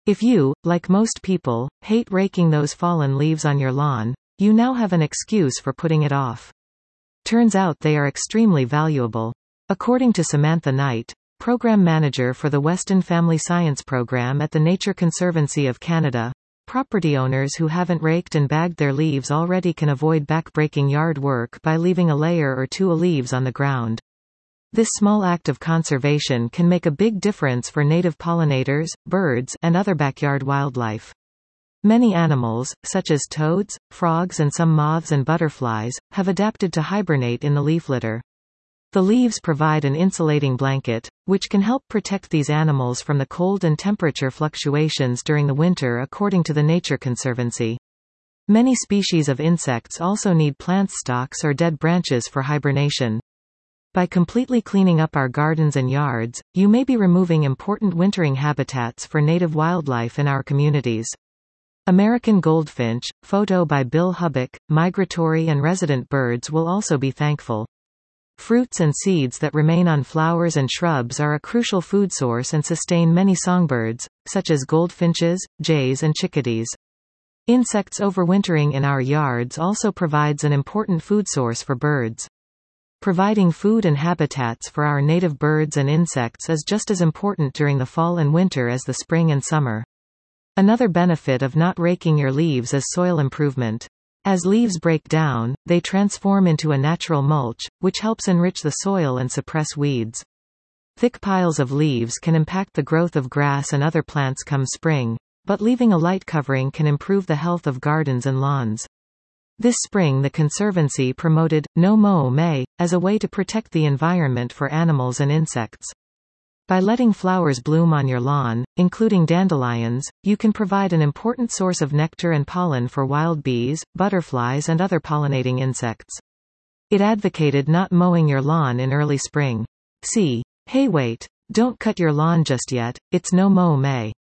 If you, like most people, hate raking those fallen leaves on your lawn, you now have an excuse for putting it off. Turns out they are extremely valuable. According to Samantha Knight, Program Manager for the Weston Family Science Program at the Nature Conservancy of Canada, property owners who haven't raked and bagged their leaves already can avoid backbreaking yard work by leaving a layer or two of leaves on the ground. This small act of conservation can make a big difference for native pollinators, birds, and other backyard wildlife. Many animals, such as toads, frogs and some moths and butterflies, have adapted to hibernate in the leaf litter. The leaves provide an insulating blanket, which can help protect these animals from the cold and temperature fluctuations during the winter according to the Nature Conservancy. Many species of insects also need plant stalks or dead branches for hibernation. By completely cleaning up our gardens and yards, you may be removing important wintering habitats for native wildlife in our communities. American goldfinch, photo by Bill Hubbock, migratory and resident birds will also be thankful. Fruits and seeds that remain on flowers and shrubs are a crucial food source and sustain many songbirds, such as goldfinches, jays and chickadees. Insects overwintering in our yards also provides an important food source for birds. Providing food and habitats for our native birds and insects is just as important during the fall and winter as the spring and summer. Another benefit of not raking your leaves is soil improvement. As leaves break down, they transform into a natural mulch, which helps enrich the soil and suppress weeds. Thick piles of leaves can impact the growth of grass and other plants come spring, but leaving a light covering can improve the health of gardens and lawns. This spring the Conservancy promoted No Mow May as a way to protect the environment for animals and insects. By letting flowers bloom on your lawn, including dandelions, you can provide an important source of nectar and pollen for wild bees, butterflies and other pollinating insects. It advocated not mowing your lawn in early spring. See, hey wait, don't cut your lawn just yet, it's No Mow May.